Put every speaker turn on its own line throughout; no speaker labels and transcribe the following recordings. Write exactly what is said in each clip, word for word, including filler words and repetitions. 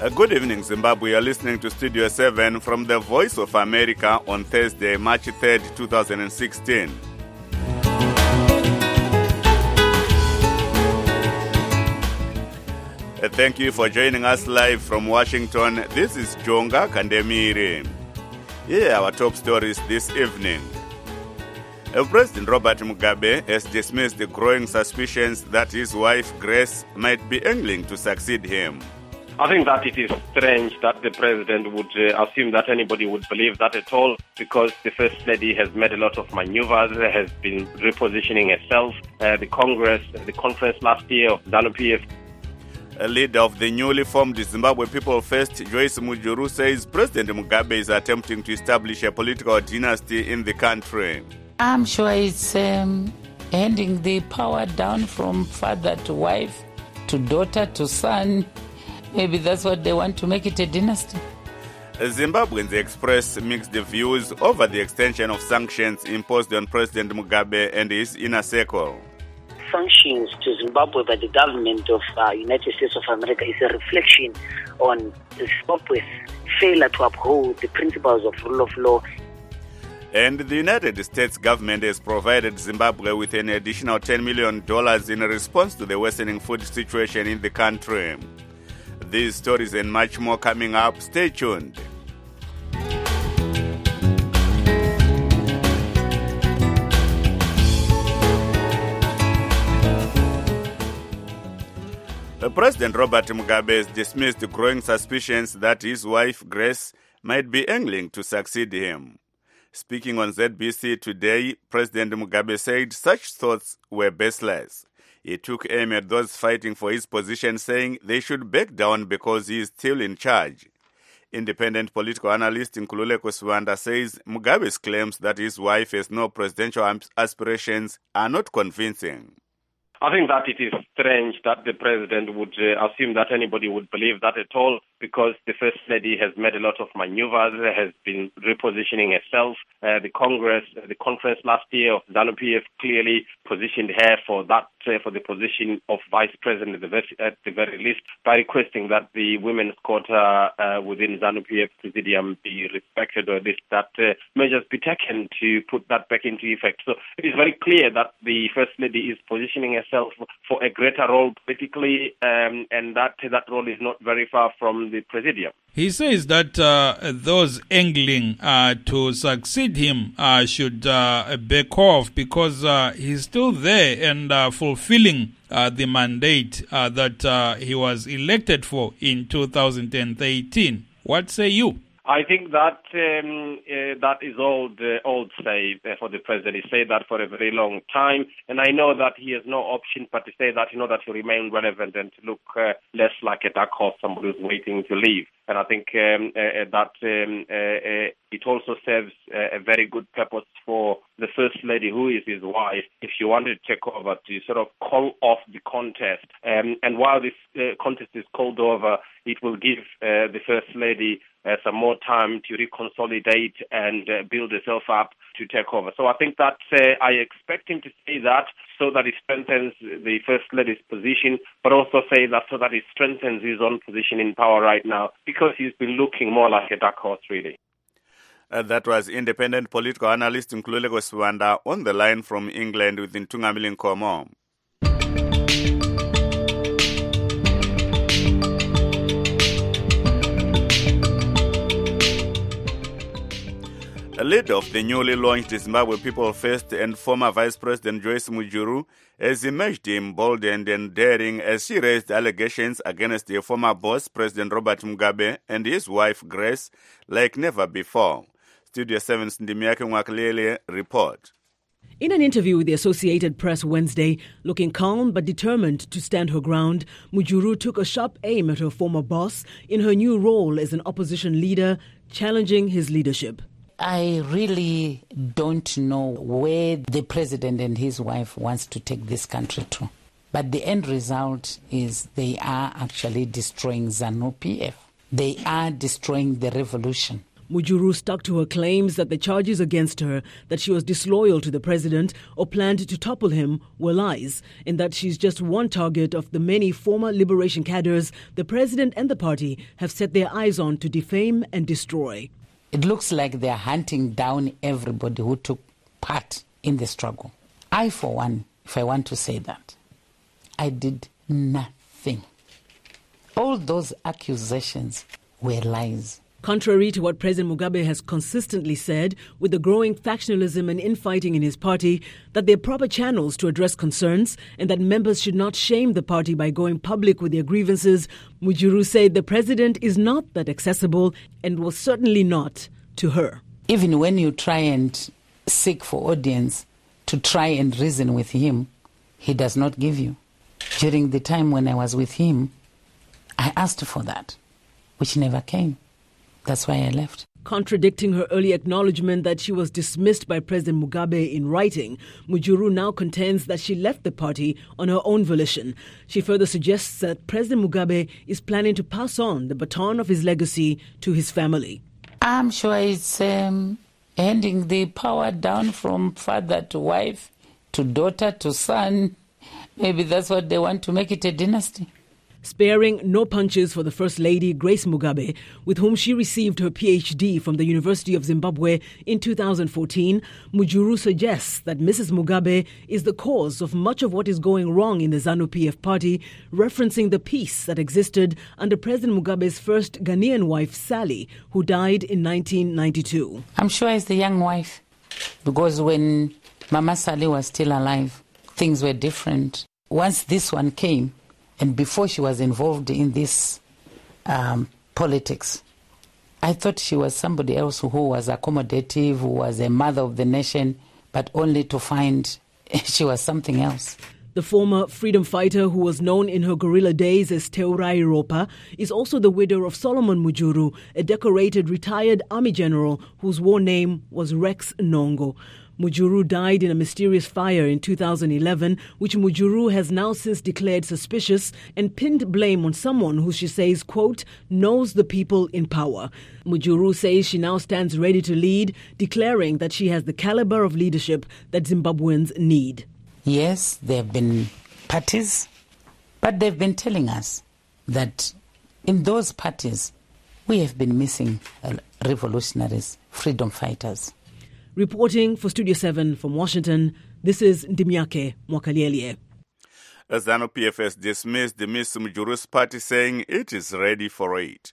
Uh, good evening, Zimbabwe. You're listening to Studio seven from the Voice of America on Thursday, March third, twenty sixteen. Uh, thank you for joining us live from Washington. This is Jonga Kandemire. Here are our top stories this evening. Uh, President Robert Mugabe has dismissed the growing suspicions that his wife, Grace, might be angling to succeed him.
I think that it is strange that the president would uh, assume that anybody would believe that at all, because the First Lady has made a lot of maneuvers, has been repositioning herself. Uh, the Congress, the conference last year of ZANU-P F.
A leader of the newly formed Zimbabwe People First, Joyce Mujuru, says President Mugabe is attempting to establish a political dynasty in the country.
I'm sure it's um, handing the power down from father to wife, to daughter to son. Maybe that's what they want to make it a dynasty.
Zimbabweans express mixed views over the extension of sanctions imposed on President Mugabe and his inner circle.
Sanctions to Zimbabwe by the government of the uh, United States of America is a reflection on Zimbabwe's failure to uphold the principles of rule of law.
And the United States government has provided Zimbabwe with an additional ten million dollars in response to the worsening food situation in the country. These stories and much more coming up. Stay tuned. President Robert Mugabe has dismissed the growing suspicions that his wife, Grace, might be angling to succeed him. Speaking on Z B C today, President Mugabe said such thoughts were baseless. He took aim at those fighting for his position, saying they should back down because he is still in charge. Independent political analyst Nkululeko Siwanda says Mugabe's claims that his wife has no presidential aspirations are not convincing.
I think that it is strange that the president would uh, assume that anybody would believe that at all, because the First Lady has made a lot of maneuvers, has been repositioning herself. Uh, the Congress, uh, the conference last year of ZANU-P F clearly positioned her for that, uh, for the position of vice president at the, very, at the very least, by requesting that the women's quota uh, within ZANU-P F presidium be respected, or at least that uh, measures be taken to put that back into effect. So it is very clear that the First Lady is positioning herself for a greater role politically, um, and that that role is not very far from the presidium.
He says that uh, those angling uh, to succeed him uh, should uh, back off because uh, he's still there and uh, fulfilling uh, the mandate uh, that uh, he was elected for in two thousand thirteen. What say you?
I think that um, uh, that is old, uh, old say uh, for the president. He said that for a very long time, and I know that he has no option but to say that, you know, that he remain relevant and to look uh, less like a dark horse, somebody who's waiting to leave. And I think um, uh, that um, uh, uh, it also serves uh, a very good purpose for the First Lady, who is his wife, if she wanted to take over, to sort of call off the contest. Um, and while this uh, contest is called over, it will give uh, the First Lady uh, some more time to reconsolidate and uh, build herself up to take over. So I think that uh, I expect him to say that so that it strengthens the First Lady's position, but also say that so that it strengthens his own position in power right now, because he's been looking more like a dark horse, really.
Uh, that was independent political analyst Nkululeko Siwanda on the line from England with Ntungamili Nkomo. A leader of the newly launched Zimbabwe People First and former Vice President Joyce Mujuru has emerged emboldened and daring as she raised allegations against their former boss, President Robert Mugabe, and his wife, Grace, like never before. Studio seven's Ndimiake Mwakalele report.
In an interview with the Associated Press Wednesday, looking calm but determined to stand her ground, Mujuru took a sharp aim at her former boss in her new role as an opposition leader, challenging his leadership.
I really don't know where the president and his wife wants to take this country to. But the end result is they are actually destroying ZANU-P F. They are destroying the revolution.
Mujuru stuck to her claims that the charges against her that she was disloyal to the president or planned to topple him were lies, and that she's just one target of the many former liberation cadres the president and the party have set their eyes on to defame and destroy.
It looks like they're hunting down everybody who took part in the struggle. I, for one, if I want to say that, I did nothing. All those accusations were lies.
Contrary to what President Mugabe has consistently said, with the growing factionalism and infighting in his party, that there are proper channels to address concerns and that members should not shame the party by going public with their grievances, Mujuru said the president is not that accessible and was certainly not to her.
Even when you try and seek for audience to try and reason with him, he does not give you. During the time when I was with him, I asked for that, which never came. That's why I left.
Contradicting her early acknowledgement that she was dismissed by President Mugabe in writing, Mujuru now contends that she left the party on her own volition. She further suggests that President Mugabe is planning to pass on the baton of his legacy to his family.
I'm sure it's um, handing the power down from father to wife, to daughter to son. Maybe that's what they want, to make it a dynasty.
Sparing no punches for the First Lady, Grace Mugabe, with whom she received her P H D from the University of Zimbabwe in two thousand fourteen, Mujuru suggests that Missus Mugabe is the cause of much of what is going wrong in the ZANU-P F party, referencing the peace that existed under President Mugabe's first Ghanaian wife, Sally, who died in nineteen ninety-two.
I'm sure it's the young wife, because when Mama Sally was still alive, things were different. Once this one came, and before she was involved in this um, politics, I thought she was somebody else who was accommodative, who was a mother of the nation, but only to find she was something else.
The former freedom fighter, who was known in her guerrilla days as Teurai Ropa, is also the widow of Solomon Mujuru, a decorated retired army general whose war name was Rex Nongo. Mujuru died in a mysterious fire in two thousand eleven, which Mujuru has now since declared suspicious and pinned blame on someone who she says, quote, knows the people in power. Mujuru says she now stands ready to lead, declaring that she has the caliber of leadership that Zimbabweans need.
Yes, there have been parties, but they've been telling us that in those parties we have been missing revolutionaries, freedom fighters.
Reporting for Studio seven from Washington, this is Ndimiake Mwakalielie.
ZANU-P F has dismissed the Miss Mujuru's party, saying it is ready for it.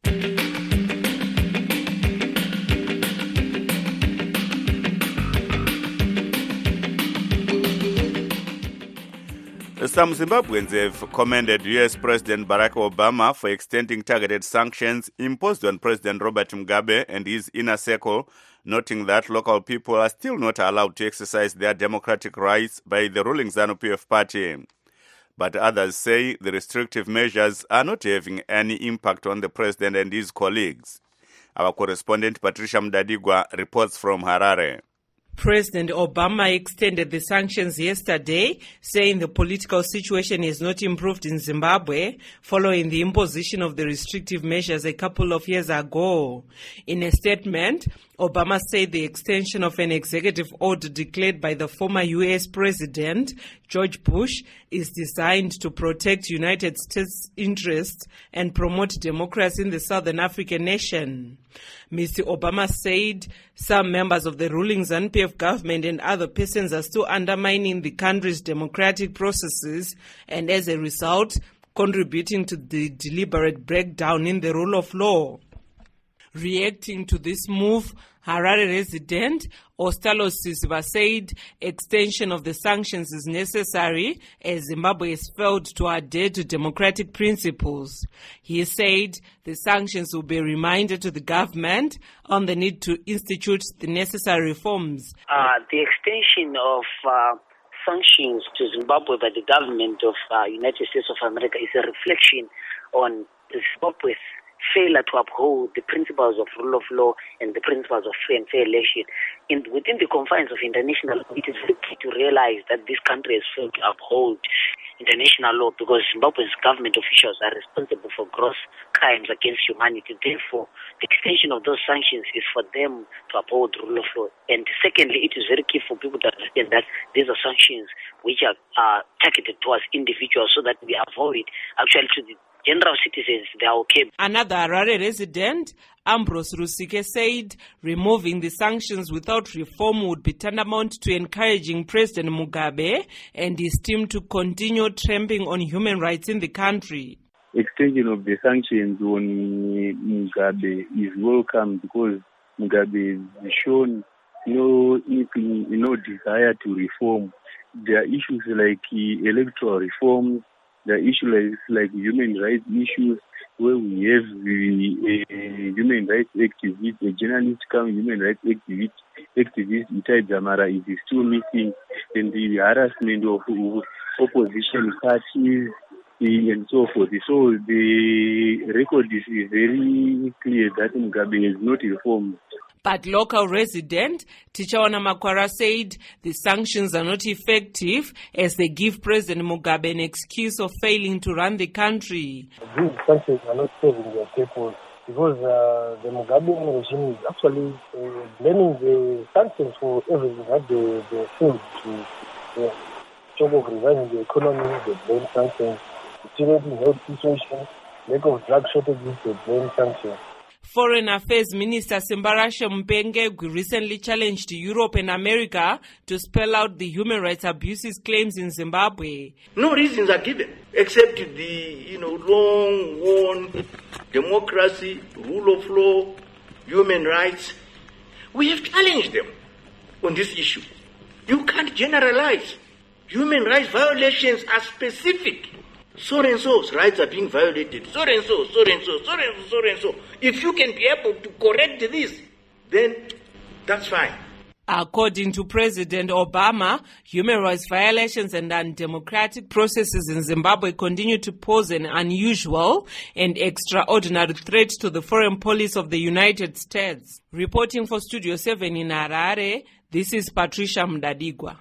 Some Zimbabweans have commended U S President Barack Obama for extending targeted sanctions imposed on President Robert Mugabe and his inner circle, noting that local people are still not allowed to exercise their democratic rights by the ruling ZANU-P F party. But others say the restrictive measures are not having any impact on the president and his colleagues. Our correspondent Patricia Mdadigwa reports from Harare.
President Obama extended the sanctions yesterday, saying the political situation has not improved in Zimbabwe following the imposition of the restrictive measures a couple of years ago. In a statement, Obama said the extension of an executive order declared by the former U S President, George Bush, is designed to protect United States interests and promote democracy in the Southern African nation. Mister Obama said some members of the ruling ZANU-P F government and other persons are still undermining the country's democratic processes and, as a result, contributing to the deliberate breakdown in the rule of law. Reacting to this move, Harare resident Ostalos Sisiba said extension of the sanctions is necessary as Zimbabwe has failed to adhere to democratic principles. He said the sanctions will be a reminder to the government on the need to institute the necessary reforms.
Uh, the extension of uh, sanctions to Zimbabwe by the government of uh, United States of America is a reflection on Zimbabwe's failure to uphold the principles of rule of law and the principles of free and fair election. In, within the confines of international law, it is very key to realize that this country has failed to uphold international law, because Zimbabwe's government officials are responsible for gross crimes against humanity. Therefore, the extension of those sanctions is for them to uphold the rule of law. And secondly, it is very key for people to understand that these are sanctions which are uh, targeted towards individuals, so that we avoid actually to the general citizens, they are okay.
Another Harare resident, Ambrose Rusike, said removing the sanctions without reform would be tantamount to encouraging President Mugabe and his team to continue trampling on human rights in the country.
Extension of the sanctions on Mugabe is welcome, because Mugabe has shown no, no desire to reform. There are issues like electoral reforms. The issue is like human rights issues, where we have the uh, human rights activists, a journalist come human rights activist, activist Itai Dzamara is still missing, and the harassment of opposition parties and so forth. So the record is very clear that Mugabe is not reformed.
But local resident Tichawana Makwara said the sanctions are not effective, as they give President Mugabe an excuse of failing to run the country.
These sanctions are not saving their people, because uh, the Mugabe regime is actually uh, blaming the sanctions for everything that they, they failed to uh, talk of reviving the economy. They blame sanctions, deteriorating health situation, lack of drug shortages, they blame sanctions.
Foreign Affairs Minister Simbarashe Mpenge recently challenged Europe and America to spell out the human rights abuses claims in Zimbabwe.
No reasons are given except the you know long-worn democracy, rule of law, human rights. We have challenged them on this issue. You can't generalize. Human rights violations are specific. So and so's rights are being violated. So and so, so and so, so and so, so and so. If you can be able to correct this, then that's fine.
According to President Obama, human rights violations and undemocratic processes in Zimbabwe continue to pose an unusual and extraordinary threat to the foreign policy of the United States. Reporting for Studio seven in Harare, this is Patricia Mdadigwa.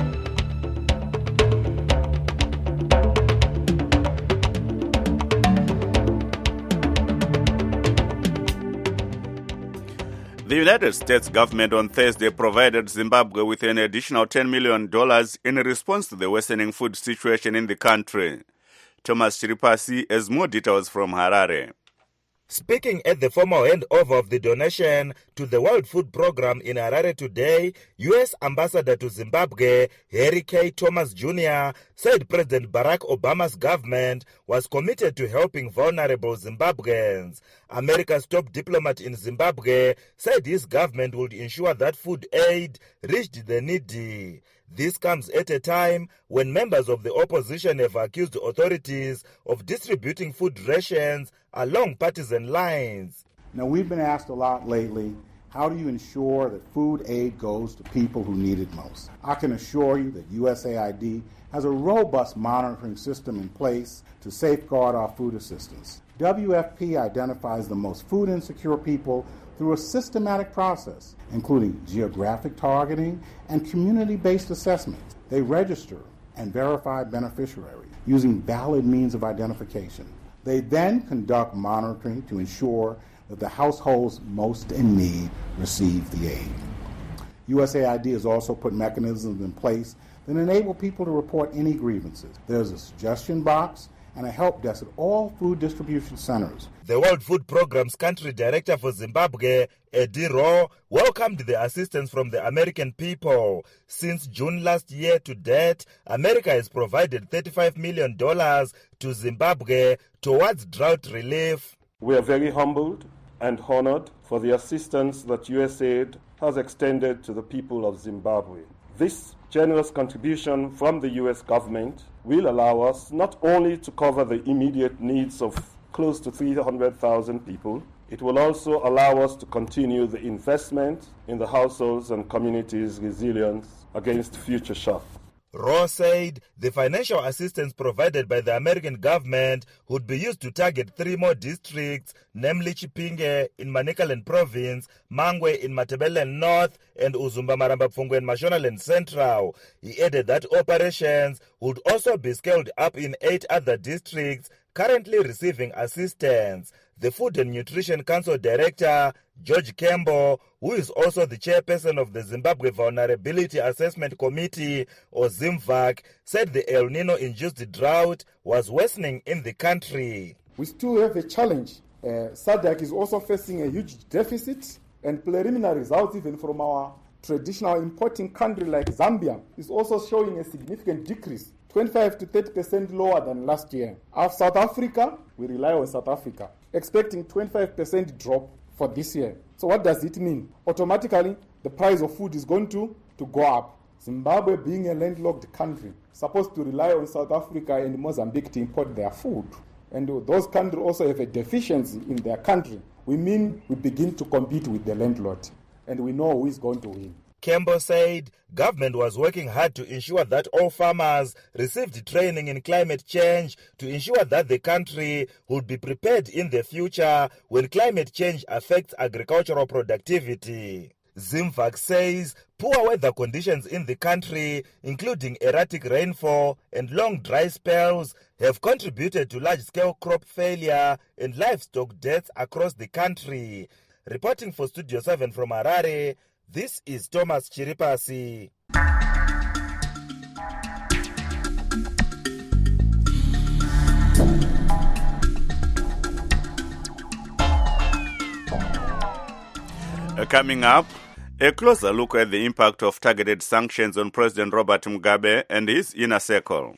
The United States government on Thursday provided Zimbabwe with an additional ten million dollars in response to the worsening food situation in the country. Thomas Chiripasi has more details from Harare.
Speaking at the formal handover of the donation to the World Food Programme in Harare today, U S Ambassador to Zimbabwe, Harry K. Thomas Junior, said President Barack Obama's government was committed to helping vulnerable Zimbabweans. America's top diplomat in Zimbabwe said his government would ensure that food aid reached the needy. This comes at a time when members of the opposition have accused authorities of distributing food rations along partisan lines.
Now, we've been asked a lot lately, how do you ensure that food aid goes to people who need it most? I can assure you that U S A I D has a robust monitoring system in place to safeguard our food assistance. W F P identifies the most food insecure people through a systematic process, including geographic targeting and community-based assessments. They register and verify beneficiaries using valid means of identification. They then conduct monitoring to ensure that the households most in need receive the aid. U S A I D has also put mechanisms in place that enable people to report any grievances. There's a suggestion box and a help desk at all food distribution centers.
The World Food Programme's country director for Zimbabwe, Eddie Rowe, welcomed the assistance from the American people. Since June last year to date, America has provided thirty-five million dollars to Zimbabwe towards drought relief.
We are very humbled and honored for the assistance that U S A I D has extended to the people of Zimbabwe. This generous contribution from the U S government will allow us not only to cover the immediate needs of close to three hundred thousand people, it will also allow us to continue the investment in the households and communities' resilience against future shocks.
Ross said the financial assistance provided by the American government would be used to target three more districts, namely Chipinge in Manicaland Province, Mangwe in Matabeleland North, and Uzumba Maramba Pfungwe in Mashonaland Central. He added that operations would also be scaled up in eight other districts currently receiving assistance. The Food and Nutrition Council Director, George Kembo, who is also the chairperson of the Zimbabwe Vulnerability Assessment Committee, or ZIMVAC, said the El Nino-induced drought was worsening in the country.
We still have a challenge. Uh, SADC is also facing a huge deficit, and preliminary results even from our traditional importing country like Zambia is also showing a significant decrease, twenty-five to thirty percent lower than last year. Our South Africa, we rely on South Africa, expecting twenty-five percent drop for this year. So what does it mean? Automatically, the price of food is going to, to go up. Zimbabwe, being a landlocked country, supposed to rely on South Africa and Mozambique to import their food. And those countries also have a deficiency in their country. We mean we begin to compete with the landlord, and we know who is going to win.
Kembo said government was working hard to ensure that all farmers received training in climate change to ensure that the country would be prepared in the future when climate change affects agricultural productivity. ZIMVAC says poor weather conditions in the country, including erratic rainfall and long dry spells, have contributed to large-scale crop failure and livestock deaths across the country. Reporting for Studio seven from Harare, this is Thomas Chiripasi.
Uh, coming up, a closer look at the impact of targeted sanctions on President Robert Mugabe and his inner circle.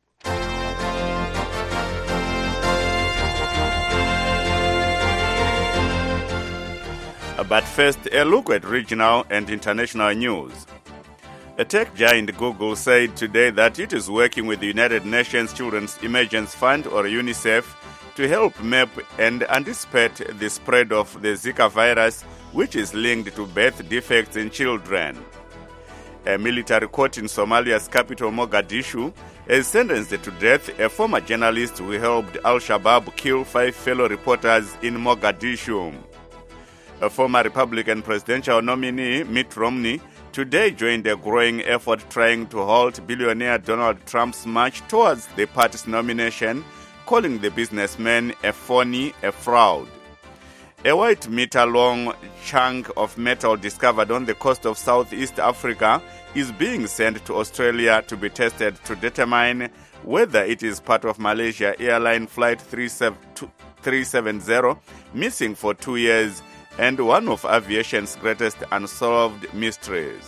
But first, a look at regional and international news. A tech giant Google said today that it is working with the United Nations Children's Emergency Fund, or UNICEF, to help map and anticipate the spread of the Zika virus, which is linked to birth defects in children. A military court in Somalia's capital, Mogadishu, has sentenced to death a former journalist who helped Al-Shabaab kill five fellow reporters in Mogadishu. A former Republican presidential nominee, Mitt Romney, today joined a growing effort trying to halt billionaire Donald Trump's march towards the party's nomination, calling the businessman a phony, a fraud. A white meter-long chunk of metal discovered on the coast of Southeast Africa is being sent to Australia to be tested to determine whether it is part of Malaysia Airline Flight three seventy, missing for two years, and one of aviation's greatest unsolved mysteries.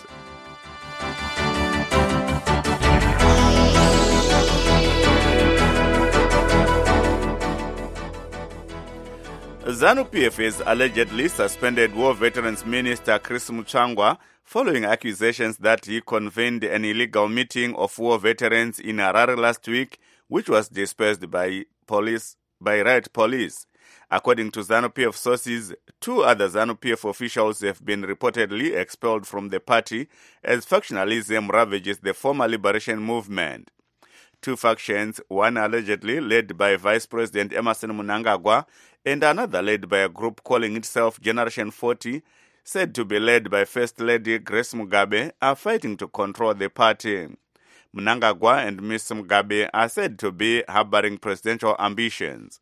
ZANU-P F has allegedly suspended War Veterans Minister Chris Muchangwa following accusations that he convened an illegal meeting of war veterans in Harare last week, which was dispersed by police by riot police. According to ZANU-P F sources, two other ZANU-P F officials have been reportedly expelled from the party as factionalism ravages the former liberation movement. Two factions, one allegedly led by Vice President Emmerson Mnangagwa and another led by a group calling itself Generation forty, said to be led by First Lady Grace Mugabe, are fighting to control the party. Mnangagwa and Miz Mugabe are said to be harboring presidential ambitions.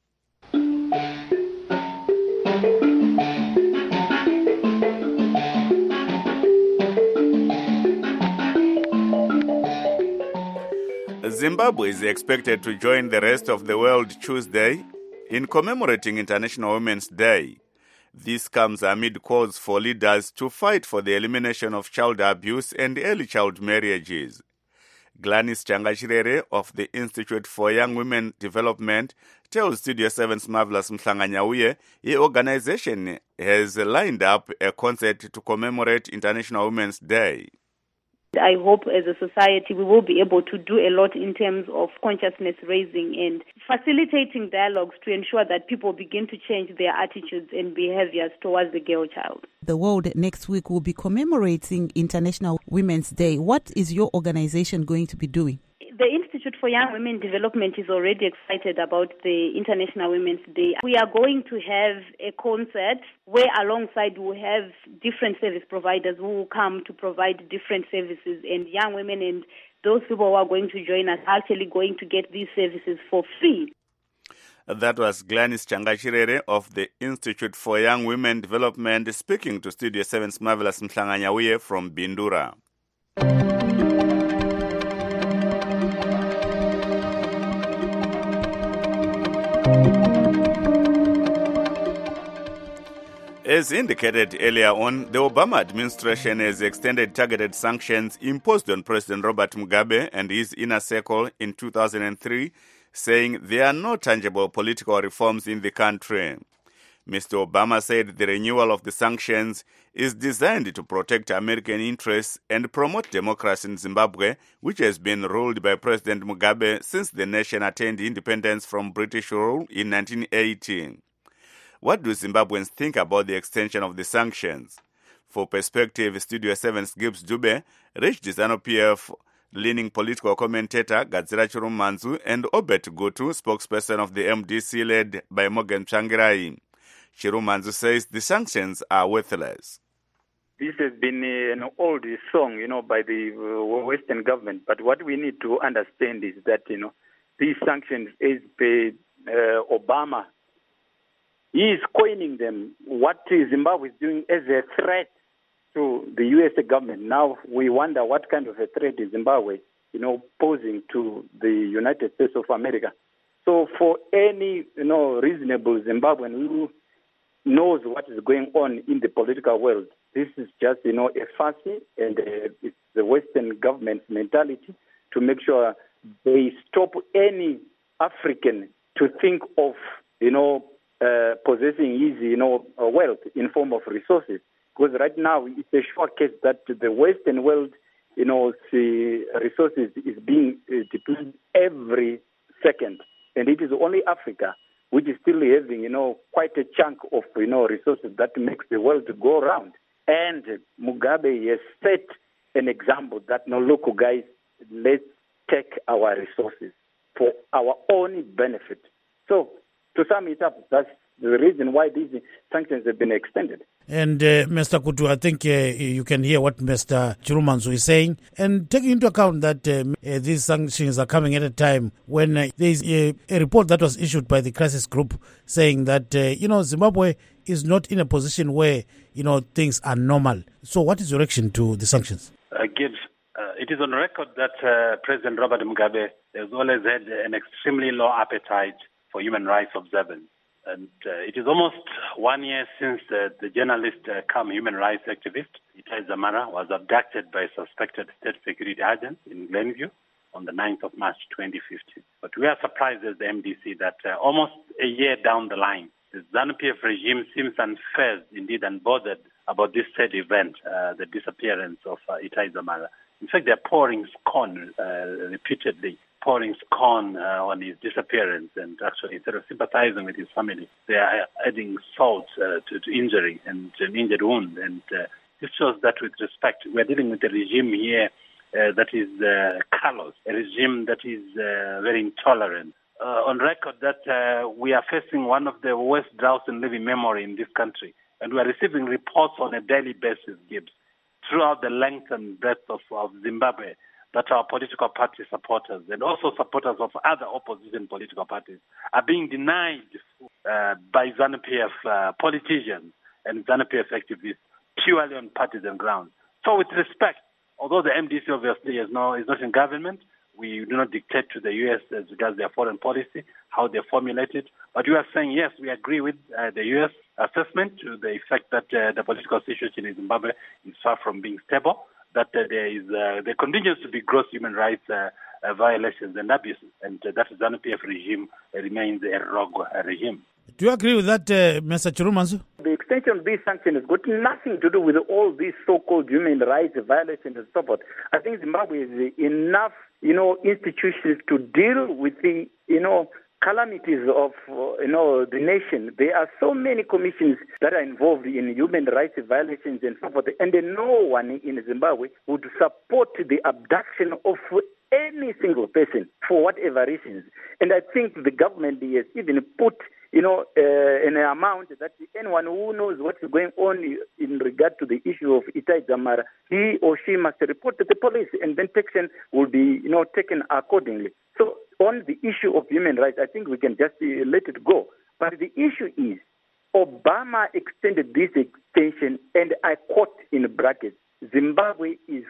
Zimbabwe is expected to join the rest of the world Tuesday in commemorating International Women's Day. This comes amid calls for leaders to fight for the elimination of child abuse and early child marriages. Gladys Changachirere of the Institute for Young Women Development tells Studio seven's Marvelous Mhlanganyauye the organization has lined up a concert to commemorate International Women's Day.
I hope as a society we will be able to do a lot in terms of consciousness raising and facilitating dialogues to ensure that people begin to change their attitudes and behaviors towards the girl child.
The world next week will be commemorating International Women's Day. What is your organization going to be doing?
The Institute for Young Women Development is already excited about the International Women's Day. We are going to have a concert where alongside we'll have different service providers who will come to provide different services, and young women and those people who are going to join us are actually going to get these services for free.
That was Gladys Changachirere of the Institute for Young Women Development speaking to Studio seven's Marvelous Mhlanganyawiye from Bindura. As indicated earlier on, the Obama administration has extended targeted sanctions imposed on President Robert Mugabe and his inner circle in two thousand three, saying there are no tangible political reforms in the country. Mister Obama said the renewal of the sanctions is designed to protect American interests and promote democracy in Zimbabwe, which has been ruled by President Mugabe since the nation attained independence from British rule in nineteen eighty. What do Zimbabweans think about the extension of the sanctions? For Perspective, Studio seven's Gibbs Dube reached ZANU-P F leading political commentator Gadzira Chirumanzu and Obet Gutu, spokesperson of the M D C led by Morgan Tsvangirai. Chirumanzu says the sanctions are worthless.
This has been an old song, you know, by the Western government. But what we need to understand is that, you know, these sanctions, as per uh, Obama, he is coining them. What Zimbabwe is doing as a threat to the U S government. Now we wonder what kind of a threat is Zimbabwe, you know, posing to the United States of America. So for any, you know, reasonable Zimbabwean who knows what is going on in the political world, this is just, you know, a fancy, and uh, it's the Western government's mentality to make sure they stop any African to think of, you know, Uh, possessing easy, you know, uh, wealth in form of resources. Because right now it's a sure case that the Western world, you know, the resources is being uh, depleted every second, and it is only Africa which is still having, you know, quite a chunk of, you know, resources that makes the world go round. And Mugabe has set an example that, no, look, guys, let's take our resources for our own benefit. So, to sum it up, that's the reason why these sanctions have been extended.
And uh, Mister Kutu, I think uh, you can hear what Mister Chirumanzu is saying. And taking into account that uh, uh, these sanctions are coming at a time when uh, there is a, a report that was issued by the crisis group saying that, uh, you know, Zimbabwe is not in a position where, you know, things are normal. So what is your reaction to the sanctions?
Uh, Gibbs, uh, it is on record that uh, President Robert Mugabe has always had an extremely low appetite for human rights observance. And uh, it is almost one year since uh, the journalist uh, come human rights activist, Itai Dzamara, was abducted by suspected state security agents in Glenview on the ninth of March twenty fifteen. But we are surprised as the M D C that uh, almost a year down the line, the ZANU-P F regime seems unfazed, indeed unbothered, about this sad event, uh, the disappearance of uh, Itai Dzamara. In fact, they're pouring scorn uh, repeatedly. pouring scorn uh, on his disappearance, and actually instead of sympathizing with his family, they are adding salt uh, to, to injury and an injured wound. And uh, this shows that with respect, we're dealing with a regime here uh, that is uh, callous, a regime that is uh, very intolerant. Uh, on record that uh, we are facing one of the worst droughts in living memory in this country, and we are receiving reports on a daily basis, Gibbs, throughout the length and breadth of, of Zimbabwe, that our political party supporters and also supporters of other opposition political parties are being denied uh, by ZANU-P F uh, politicians and ZANU-P F activists purely on partisan grounds. So with respect, although the M D C obviously is, no, is not in government, we do not dictate to the U S as regards their foreign policy, how they formulate it. But we are saying, yes, we agree with uh, the U S assessment to the effect that uh, the political situation in Zimbabwe is far from being stable, that uh, there is uh, there continues to be gross human rights uh, uh, violations and abuses, and uh, that ZANU-P F regime uh, remains a rogue uh, regime.
Do you agree with that, uh, Mister Chirumanzu?
The extension of these sanctions has got nothing to do with all these so-called human rights violations and so forth. I think Zimbabwe has enough, you know, institutions to deal with the, you know, calamities of, uh, you know, the nation. There are so many commissions that are involved in human rights violations and so forth, and no one in Zimbabwe would support the abduction of any single person for whatever reasons. And I think the government has even put, you know, uh, an amount that anyone who knows what's going on in regard to the issue of Itai Dzamara, he or she must report to the police, and then action will be, you know, taken accordingly. So on the issue of human rights, I think we can just uh, let it go. But the issue is, Obama extended this extension, and I quote in brackets, Zimbabwe is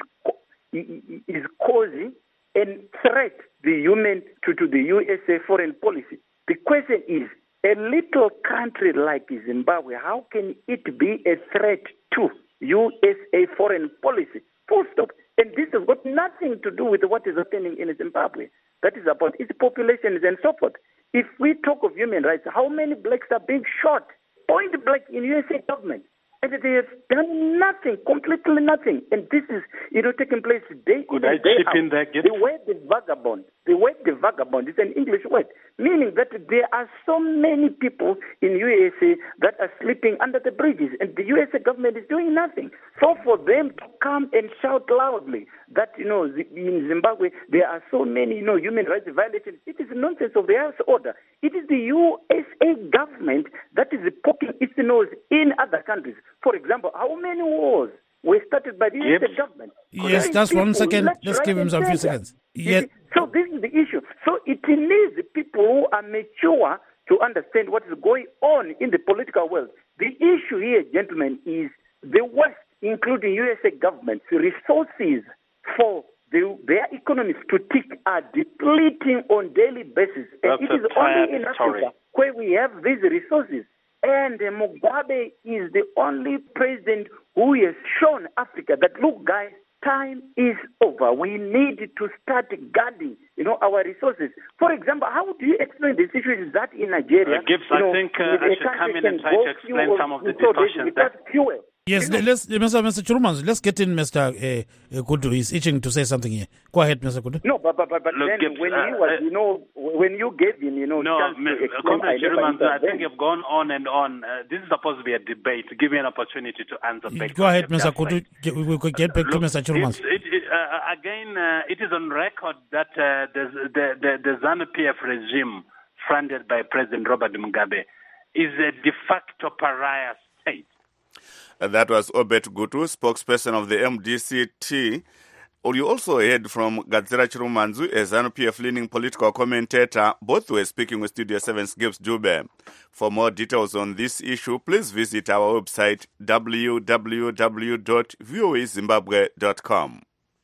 is causing a threat the human to, to the U S A foreign policy. The question is, a little country like Zimbabwe, how can it be a threat to U S A foreign policy? Full stop. And this has got nothing to do with what is happening in Zimbabwe. That is about its populations and so forth. If we talk of human rights, how many blacks are being shot point blank in U S A government? And they have done nothing, completely nothing. And this is, you know, taking place day
Could
in
I
and day
chip
out.
in there, Gibbs?
The word the vagabond, the word the vagabond is an English word, meaning that there are so many people in U S A that are sleeping under the bridges, and the U S A government is doing nothing. So for them to come and shout loudly that, you know, in Zimbabwe there are so many, you know, human rights violations, it is nonsense of the highest order. It is the U S A government that is poking its nose in other countries. For example, how many wars were started by the U S A
Yep.
government?
Yes,
Killing
just one
people
second.
left,
Let's
right,
give him
and
some few
center.
seconds.
You
Yeah.
see? So this is the issue. So it needs people who are mature to understand what is going on in the political world. The issue here, gentlemen, is the West, including U S A government's resources for the, their economies to tick are depleting on daily basis. And
That's
it
a
is only
tired
in
story.
Africa where we have these resources. And uh, Mugabe is the only president who has shown Africa that, look, guys, time is over. We need to start guarding, you know, our resources. For example, how do you explain the situation that in Nigeria?
Uh, Gibbs,
you
I
know,
think uh,
a
I should
country
come in
can
and try
go
to
few
explain
or
some of the
so days
discussions there.
without fuel.
Yes, let's, Mister Mister Chirumanzu, let's get in Mister Uh, Kudu. He's itching to say something here. Go ahead, Mister Kudu.
No, but but but, but
Look,
then
Gibbs,
when
uh,
he was,
uh,
you know, when you gave him, you know,
No,
chance
Miz
to explain,
Comrade
I never
Chirumanzu, I think
intervened.
you've gone on and on. Uh, this is supposed to be a debate. Give me an opportunity to answer back.
Go ahead,
Just
Mister
like-
Kudu. We will get back to
Look,
Mister Chirumanzu.
It, it, uh, again, uh, it is on record that uh, the, the, the, the ZANU-P F regime, funded by President Robert Mugabe, is a de facto pariah state.
Uh, That was Obet Gutu, spokesperson of the M D C T. Or you also heard from Gadzira Chirumanzu, a ZANU-P F-leaning political commentator. Both were speaking with Studio seven's Gibbs Jube. For more details on this issue, please visit our website w w w dot v o a zimbabwe dot com.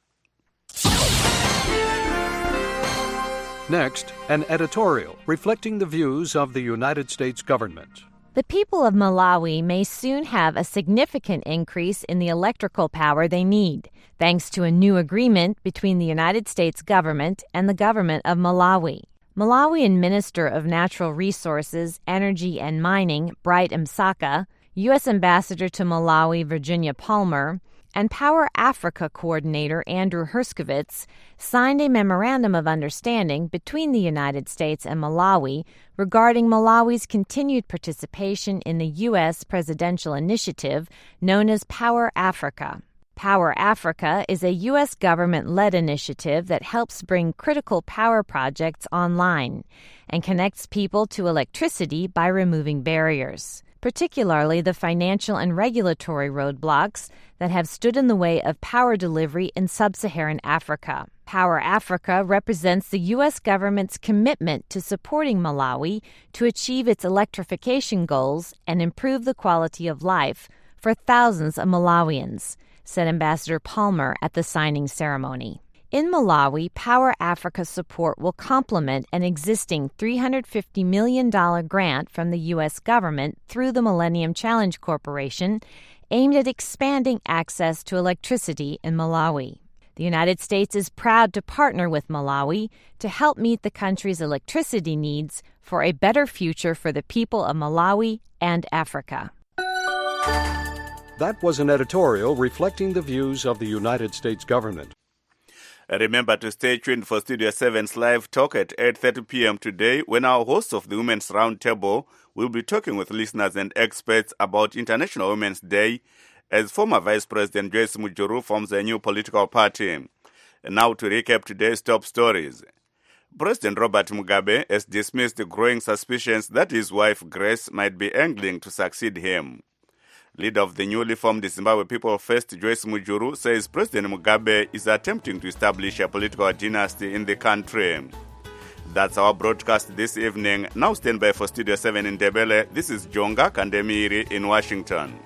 Next, an editorial reflecting the views of the United States government.
The people of Malawi may soon have a significant increase in the electrical power they need, thanks to a new agreement between the United States government and the government of Malawi. Malawian Minister of Natural Resources, Energy and Mining, Bright Msaka, U S Ambassador to Malawi, Virginia Palmer, and Power Africa Coordinator Andrew Herskovitz signed a memorandum of understanding between the United States and Malawi regarding Malawi's continued participation in the U S presidential initiative known as Power Africa. Power Africa is a U S government-led initiative that helps bring critical power projects online and connects people to electricity by removing barriers, particularly the financial and regulatory roadblocks that have stood in the way of power delivery in sub-Saharan Africa. Power Africa represents the U S government's commitment to supporting Malawi to achieve its electrification goals and improve the quality of life for thousands of Malawians, said Ambassador Palmer at the signing ceremony. In Malawi, Power Africa support will complement an existing three hundred fifty million dollars grant from the U S government through the Millennium Challenge Corporation aimed at expanding access to electricity in Malawi. The United States is proud to partner with Malawi to help meet the country's electricity needs for a better future for the people of Malawi and Africa.
That was an editorial reflecting the views of the United States government.
Remember to stay tuned for Studio seven's live talk at eight thirty p.m. today, when our hosts of the Women's Roundtable will be talking with listeners and experts about International Women's Day, as former Vice President Joyce Mujuru forms a new political party. And now to recap today's top stories. President Robert Mugabe has dismissed the growing suspicions that his wife Grace might be angling to succeed him. Leader of the newly formed Zimbabwe People First, Joyce Mujuru, says President Mugabe is attempting to establish a political dynasty in the country. That's our broadcast this evening. Now stand by for Studio seven in Ndebele. This is Jonga Kandemiri in Washington.